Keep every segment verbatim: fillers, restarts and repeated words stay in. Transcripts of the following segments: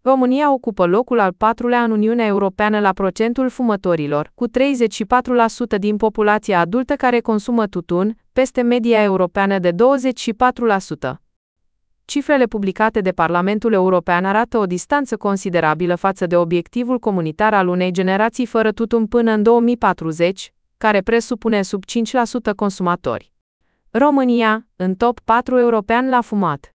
România ocupă locul al patrulea în Uniunea Europeană la procentul fumătorilor, cu treizeci și patru la sută din populația adultă care consumă tutun, peste media europeană de douăzeci și patru la sută. Cifrele publicate de Parlamentul European arată o distanță considerabilă față de obiectivul comunitar al unei generații fără tutun până în două mii patruzeci, care presupune sub cinci la sută consumatori. România, în top patru european la fumat.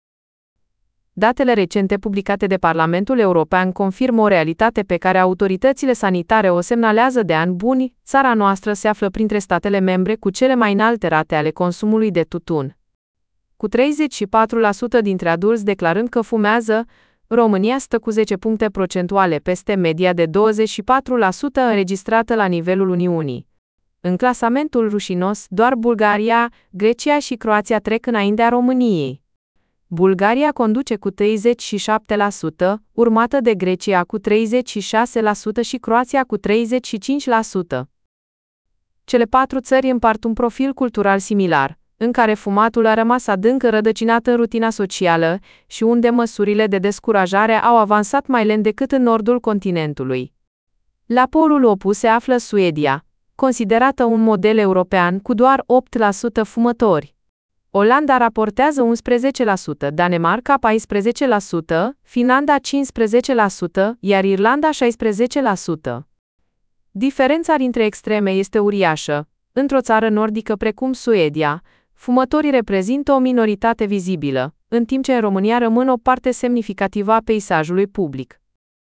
Datele recente publicate de Parlamentul European confirmă o realitate pe care autoritățile sanitare o semnalează de ani buni. Țara noastră se află printre statele membre cu cele mai înalte rate ale consumului de tutun. Cu treizeci și patru la sută dintre adulți declarând că fumează, România stă cu zece puncte procentuale peste media de douăzeci și patru la sută înregistrată la nivelul Uniunii. În clasamentul rușinos, doar Bulgaria, Grecia și Croația trec înaintea României. Bulgaria conduce cu treizeci și șapte la sută, urmată de Grecia cu treizeci și șase la sută și Croația cu treizeci și cinci la sută. Cele patru țări împart un profil cultural similar, în care fumatul a rămas adânc rădăcinat în rutina socială și unde măsurile de descurajare au avansat mai lent decât în nordul continentului. La polul opus se află Suedia, considerată un model european cu doar opt la sută fumători. Olanda raportează unsprezece la sută, Danemarca paisprezece la sută, Finlanda cincisprezece la sută, iar Irlanda șaisprezece la sută. Diferența dintre extreme este uriașă. Într-o țară nordică precum Suedia, fumătorii reprezintă o minoritate vizibilă, în timp ce în România rămân o parte semnificativă a peisajului public.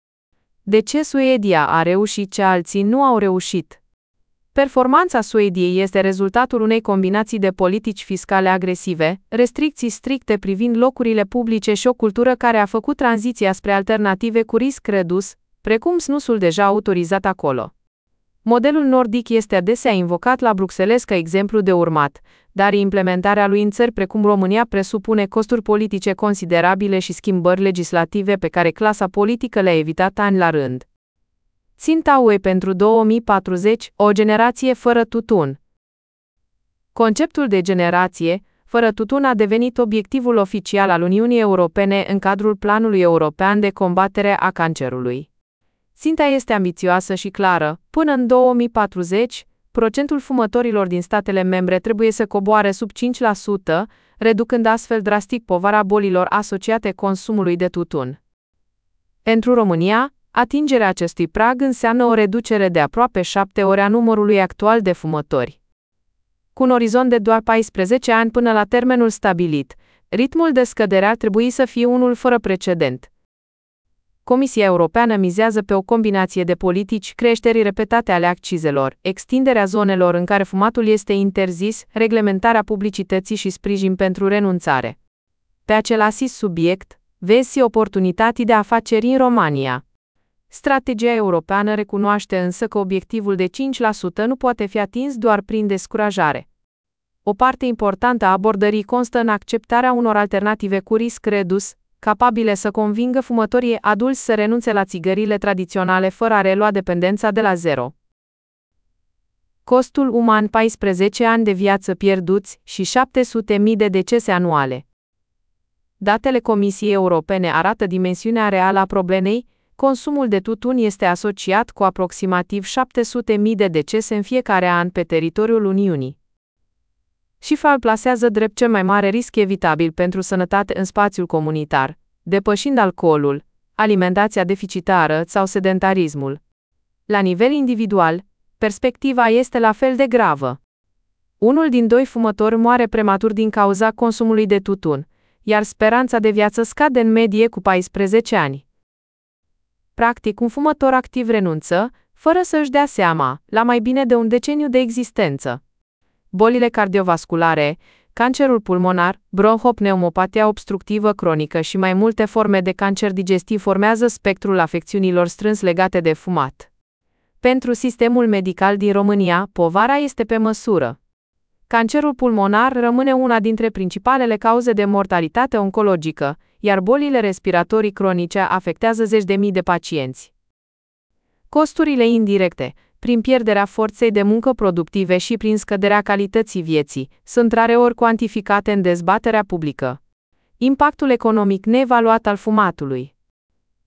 De ce Suedia a reușit ce alții nu au reușit? Performanța Suediei este rezultatul unei combinații de politici fiscale agresive, restricții stricte privind locurile publice și o cultură care a făcut tranziția spre alternative cu risc redus, precum snusul deja autorizat acolo. Modelul nordic este adesea invocat la Bruxelles ca exemplu de urmat, dar implementarea lui în țări precum România presupune costuri politice considerabile și schimbări legislative pe care clasa politică le-a evitat ani la rând. Ținta U E pentru două mii patruzeci, o generație fără tutun. Conceptul de generație fără tutun a devenit obiectivul oficial al Uniunii Europene în cadrul Planului European de Combatere a Cancerului. Ținta este ambițioasă și clară. Până în două mii patruzeci, procentul fumătorilor din statele membre trebuie să coboare sub cinci la sută, reducând astfel drastic povara bolilor asociate consumului de tutun. Pentru România, atingerea acestui prag înseamnă o reducere de aproape șapte ori a numărului actual de fumători. Cu un orizont de doar paisprezece ani până la termenul stabilit, ritmul de scădere ar trebui să fie unul fără precedent. Comisia Europeană mizează pe o combinație de politici, creșteri repetate ale accizelor, extinderea zonelor în care fumatul este interzis, reglementarea publicității și sprijin pentru renunțare. Pe același subiect, vezi oportunități de afaceri în România. Strategia europeană recunoaște însă că obiectivul de cinci la sută nu poate fi atins doar prin descurajare. O parte importantă a abordării constă în acceptarea unor alternative cu risc redus, capabile să convingă fumătorii adulți să renunțe la țigările tradiționale fără a relua dependența de la zero. Costul uman: paisprezece ani de viață pierduți și șapte sute de mii de decese anuale. Datele Comisiei Europene arată dimensiunea reală a problemei. Consumul de tutun este asociat cu aproximativ șapte sute de mii de decese în fiecare an pe teritoriul Uniunii. Cifra îl plasează drept cel mai mare risc evitabil pentru sănătate în spațiul comunitar, depășind alcoolul, alimentația deficitară sau sedentarismul. La nivel individual, perspectiva este la fel de gravă. Unul din doi fumători moare prematur din cauza consumului de tutun, iar speranța de viață scade în medie cu paisprezece ani. Practic, un fumător activ renunță, fără să își dea seama, la mai bine de un deceniu de existență. Bolile cardiovasculare, cancerul pulmonar, bronhopneumopatia obstructivă cronică și mai multe forme de cancer digestiv formează spectrul afecțiunilor strâns legate de fumat. Pentru sistemul medical din România, povara este pe măsură. Cancerul pulmonar rămâne una dintre principalele cauze de mortalitate oncologică, iar bolile respiratorii cronice afectează zeci de mii de pacienți. Costurile indirecte, prin pierderea forței de muncă productive și prin scăderea calității vieții, sunt rareori cuantificate în dezbaterea publică. Impactul economic neevaluat al fumatului.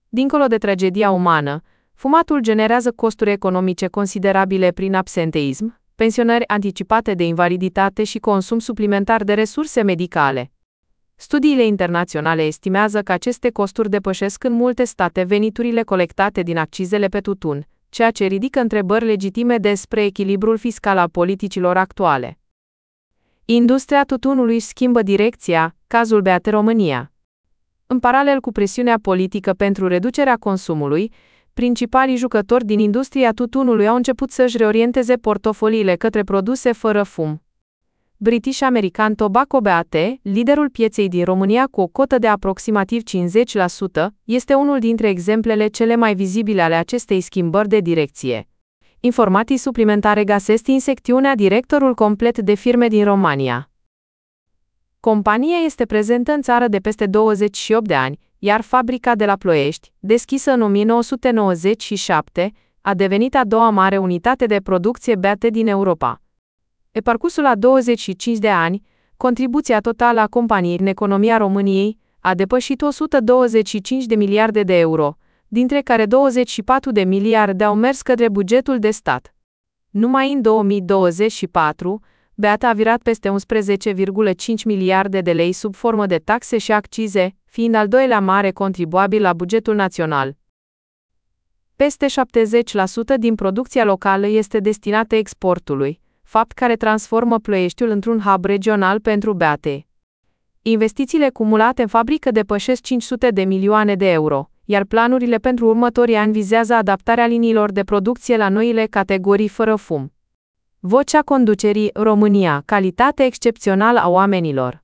Dincolo de tragedia umană, fumatul generează costuri economice considerabile prin absenteism, pensionări anticipate de invaliditate și consum suplimentar de resurse medicale. Studiile internaționale estimează că aceste costuri depășesc în multe state veniturile colectate din accizele pe tutun, ceea ce ridică întrebări legitime despre echilibrul fiscal al politicilor actuale. Industria tutunului își schimbă direcția, cazul Beate România. În paralel cu presiunea politică pentru reducerea consumului, principalii jucători din industria tutunului au început să-și reorienteze portofoliile către produse fără fum. British American Tobacco B A T, liderul pieței din România cu o cotă de aproximativ cincizeci la sută, este unul dintre exemplele cele mai vizibile ale acestei schimbări de direcție. Informații suplimentare găsesc în secțiunea Directorul complet de firme din România. Compania este prezentă în țară de peste douăzeci și opt de ani, iar fabrica de la Ploiești, deschisă în o mie nouă sute nouăzeci și șapte, a devenit a doua mare unitate de producție B A T din Europa. Pe parcursul a douăzeci și cinci de ani, contribuția totală a companiei în economia României a depășit o sută douăzeci și cinci de miliarde de euro, dintre care douăzeci și patru de miliarde au mers către bugetul de stat. Numai în două mii douăzeci și patru, B A T a virat peste unsprezece virgulă cinci miliarde de lei sub formă de taxe și accize, fiind al doilea mare contribuabil la bugetul național. Peste șaptezeci la sută din producția locală este destinată exportului, fapt care transformă Ploieștiul într-un hub regional pentru B A T. Investițiile cumulate în fabrică depășesc cinci sute de milioane de euro, iar planurile pentru următorii ani vizează adaptarea liniilor de producție la noile categorii fără fum. Vocea conducerii: România, calitate excepțională a oamenilor.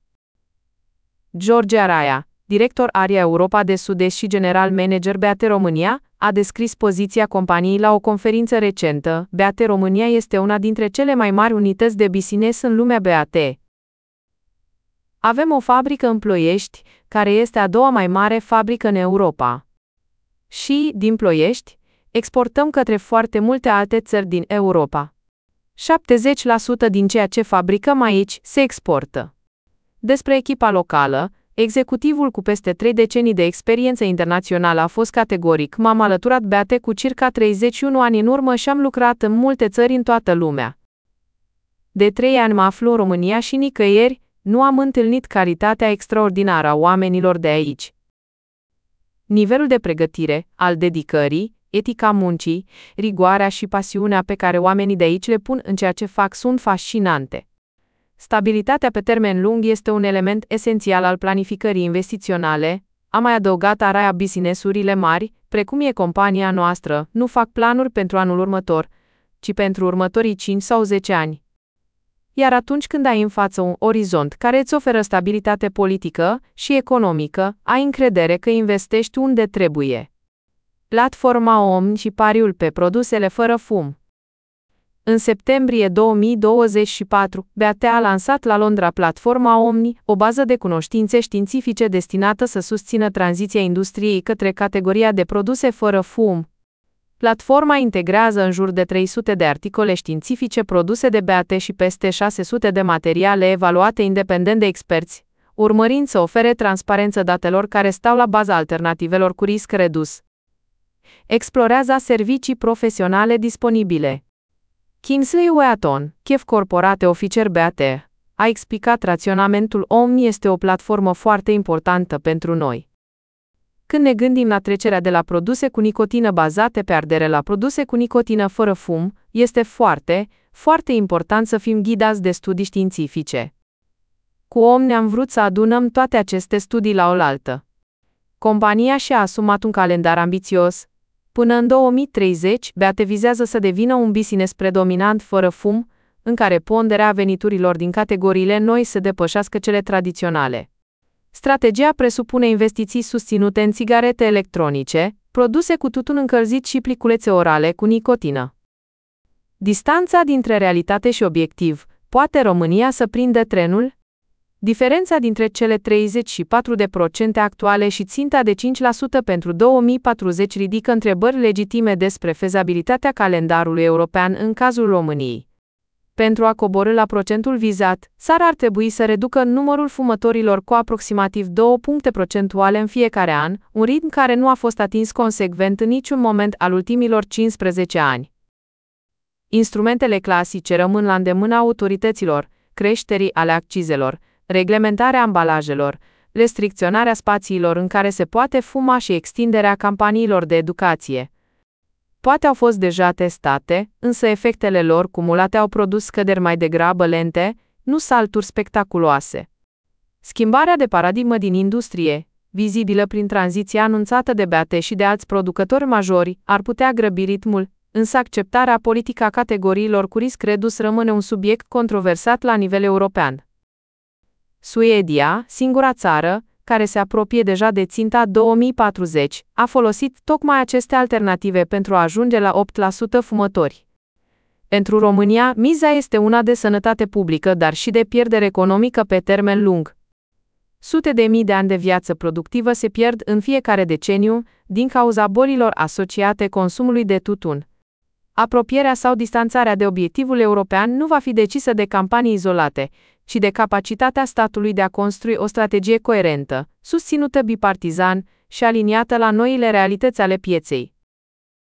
George Araia, director Area Europa de Sud-Est și general manager B A T România, a descris poziția companiei la o conferință recentă. B A T România este una dintre cele mai mari unități de business în lumea B A T. Avem o fabrică în Ploiești, care este a doua mai mare fabrică în Europa. Și, din Ploiești, exportăm către foarte multe alte țări din Europa. șaptezeci la sută din ceea ce fabricăm aici se exportă. Despre echipa locală, executivul cu peste trei decenii de experiență internațională a fost categoric: m-am alăturat B A T cu circa treizeci și unu ani în urmă și am lucrat în multe țări în toată lumea. De trei ani mă aflu în România și nicăieri nu am întâlnit calitatea extraordinară a oamenilor de aici. Nivelul de pregătire, al dedicării, etica muncii, rigoarea și pasiunea pe care oamenii de aici le pun în ceea ce fac sunt fascinante. Stabilitatea pe termen lung este un element esențial al planificării investiționale, a mai adăugat Araia. Business-urile mari, precum e compania noastră, nu fac planuri pentru anul următor, ci pentru următorii cinci sau zece ani. Iar atunci când ai în față un orizont care îți oferă stabilitate politică și economică, ai încredere că investești unde trebuie. Platforma Omni și pariul pe produsele fără fum. În septembrie două mii douăzeci și patru, B A T a lansat la Londra platforma Omni, o bază de cunoștințe științifice destinată să susțină tranziția industriei către categoria de produse fără fum. Platforma integrează în jur de trei sute de articole științifice produse de B A T și peste șase sute de materiale evaluate independent de experți, urmărind să ofere transparență datelor care stau la baza alternativelor cu risc redus. Explorează servicii profesionale disponibile. Kingsley Wheaton, chef corporate oficer B A T, a explicat: raționamentul Omni este o platformă foarte importantă pentru noi. Când ne gândim la trecerea de la produse cu nicotină bazate pe ardere la produse cu nicotină fără fum, este foarte, foarte important să fim ghidați de studii științifice. Cu Omni am vrut să adunăm toate aceste studii la oaltă. Compania și-a asumat un calendar ambițios. Până în două mii treizeci, B A T vizează să devină un business predominant fără fum, în care ponderea veniturilor din categoriile noi să depășească cele tradiționale. Strategia presupune investiții susținute în țigarete electronice, produse cu tutun încălzit și pliculețe orale cu nicotină. Distanța dintre realitate și obiectiv: poate România să prindă trenul? Diferența dintre cele treizeci și patru la sută actuale și ținta de cinci la sută pentru două mii patruzeci ridică întrebări legitime despre fezabilitatea calendarului european în cazul României. Pentru a coborî la procentul vizat, țara ar trebui să reducă numărul fumătorilor cu aproximativ două puncte procentuale în fiecare an, un ritm care nu a fost atins consecvent în niciun moment al ultimilor cincisprezece ani. Instrumentele clasice rămân la îndemâna autorităților: creșterii ale accizelor, reglementarea ambalajelor, restricționarea spațiilor în care se poate fuma și extinderea campaniilor de educație. Poate au fost deja testate, însă efectele lor cumulate au produs scăderi mai degrabă lente, nu salturi spectaculoase. Schimbarea de paradigmă din industrie, vizibilă prin tranziția anunțată de B A T și de alți producători majori, ar putea grăbi ritmul, însă acceptarea politică a categoriilor cu risc redus rămâne un subiect controversat la nivel european. Suedia, singura țară care se apropie deja de ținta două mii patruzeci, a folosit tocmai aceste alternative pentru a ajunge la opt la sută fumători. Pentru România, miza este una de sănătate publică, dar și de pierdere economică pe termen lung. Sute de mii de ani de viață productivă se pierd în fiecare deceniu din cauza bolilor asociate consumului de tutun. Apropierea sau distanțarea de obiectivul european nu va fi decisă de campanii izolate, ci de capacitatea statului de a construi o strategie coerentă, susținută bipartizan și aliniată la noile realități ale pieței.